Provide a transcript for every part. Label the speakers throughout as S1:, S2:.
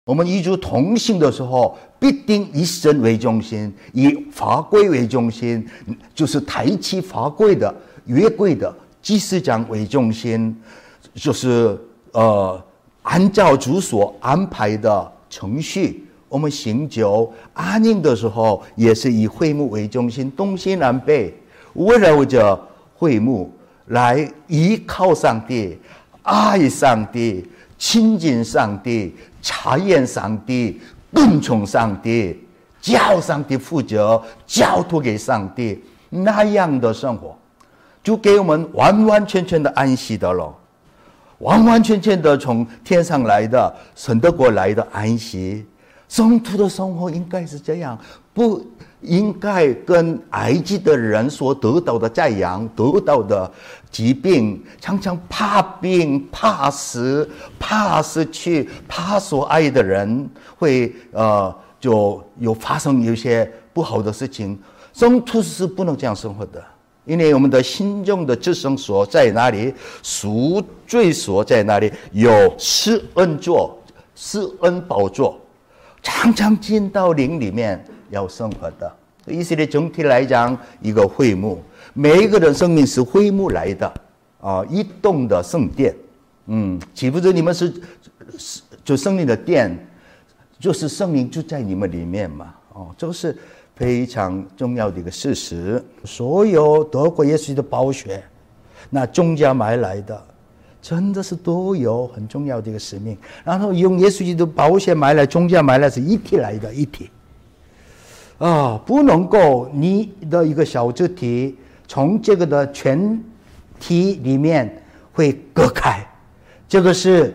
S1: 我们与主同行的时候，必定以神为中心，以法规为中心，就是抬起法规的、约柜的祭司长为中心，就是按照主所安排的程序。我们行酒安宁的时候，也是以会幕为中心，东西南北围绕着会幕来依靠上帝、爱上帝、亲近上帝、查验上帝、跟从上帝、叫上帝负责、交托给上帝，那样的生活，就给我们完完全全的安息的了，完完全全的从天上来的、神的国来的安息。圣徒的生活应该是这样，不应该跟埃及的人所得到的赞扬、得到的疾病，常常怕病、怕死、怕失去、怕所爱的人，会就有发生有些不好的事情。圣徒是不能这样生活的，因为我们的心中的至圣所在哪里，赎罪所在哪里，有施恩座、施恩宝座。常常进到灵里面要生活的。以色列整体来讲，一个会幕，每一个人生命是会幕来的一栋的圣殿。岂不是你们是就生命的殿，就是生命就在你们里面嘛？这是非常重要的一个事实。所有得过耶稣的宝血，那重价买来的。真的是都有很重要的一个使命，然后用耶稣基督保险买来、重价买来是一体来的，一体不能够你的一个小肢体从这个的全体里面会隔开，这个是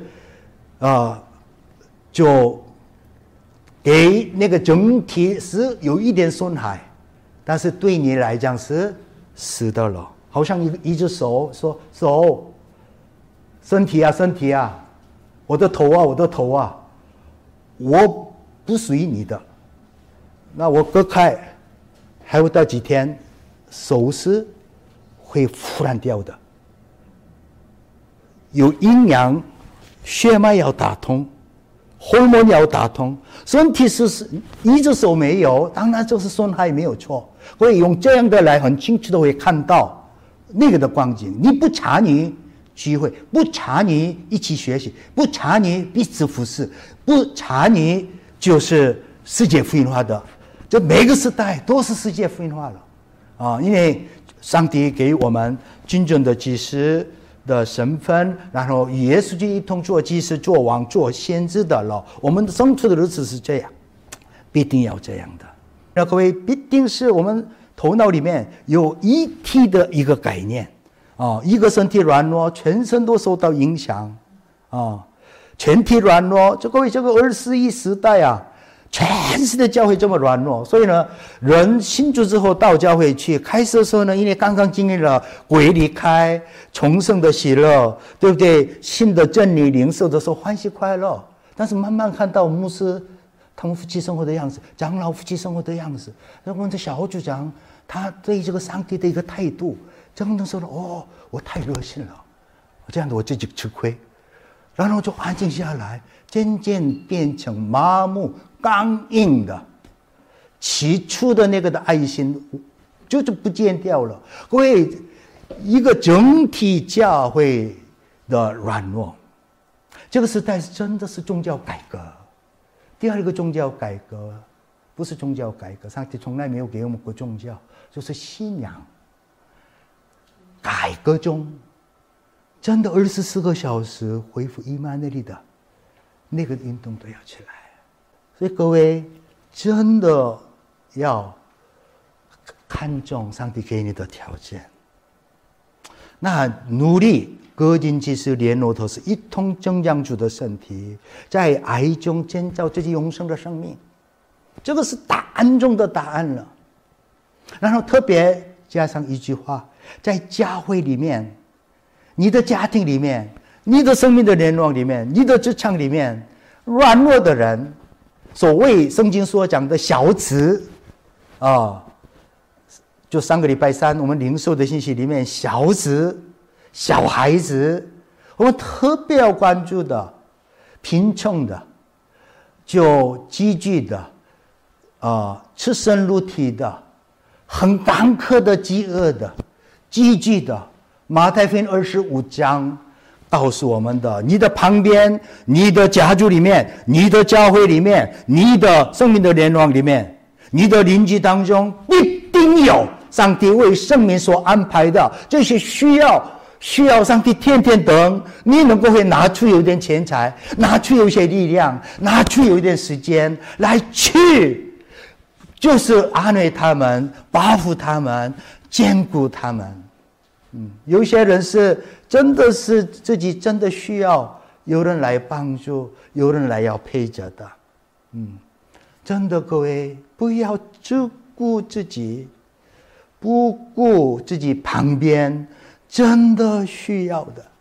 S1: 就给那个整体是有一点损害，但是对你来讲是死的了，好像一只手说手。身体啊，我的头啊，我不属于你的，那我割开，还会到几天，手是会腐烂掉的。有阴阳，血脉要打通，荷尔蒙要打通，身体是一只手没有，当然就是损害没有错。会用这样的来很清楚的会看到那个的光景，你不参与聚会，不参与一起学习，不参与彼此服侍，不参与就是世界福音化的。这每个时代都是世界福音化了因为上帝给我们真正的祭司的身份，然后与耶稣就一同做祭司、做王、做先知的了。我们的生活的日子是这样，必定要这样的。那各位，必定是我们头脑里面有一体的一个概念。一个身体软弱，全身都受到影响全体软弱。各位，这个21时代全世界教会这么软弱，所以呢，人信主之后到教会去，开始的时候呢，因为刚刚经历了鬼离开、重生的喜乐，对不对？新的真理领受的时候欢喜快乐，但是慢慢看到牧师他们夫妻生活的样子，长老夫妻生活的样子，我们的小组长他对这个上帝的一个态度。真的说了我太热心了，这样的我自己吃亏，然后就安静下来，渐渐变成麻木、刚硬的，起初的那个的爱心就是不见掉了。各位，一个整体教会的软弱，这个时代真的是宗教改革。第二个宗教改革不是宗教改革，上帝从来没有给我们过宗教，就是信仰。改革中，真的24个小时恢复伊玛内利的那个运动都要起来。所以各位真的要看重上帝给你的条件。那努力各尽其事，联络都是一同增长主的身体，在爱中建造自己永生的生命。这个是答案中的答案了。然后特别加上一句话，在教会里面，你的家庭里面，你的生命的联络里面，你的职场里面，软弱的人，所谓圣经所讲的小子就上个礼拜三我们领受的信息里面，小子、小孩子，我们特别要关注的，贫穷的， 就积聚的赤身露体的很干渴的饥饿的积聚的。马太福音25章告诉我们的，你的旁边，你的家族里面，你的教会里面，你的生命的联网里面，你的邻居当中，必定有上帝为生命所安排的这些需要上帝天天等你能够会拿出有点钱财，拿出有些力量，拿出有一点时间来去，就是安慰他们，保护他们，兼顾他们。有些人是真的是自己真的需要有人来帮助，有人来要陪着的。真的各位不要只顾自己，不顾自己旁边真的需要的。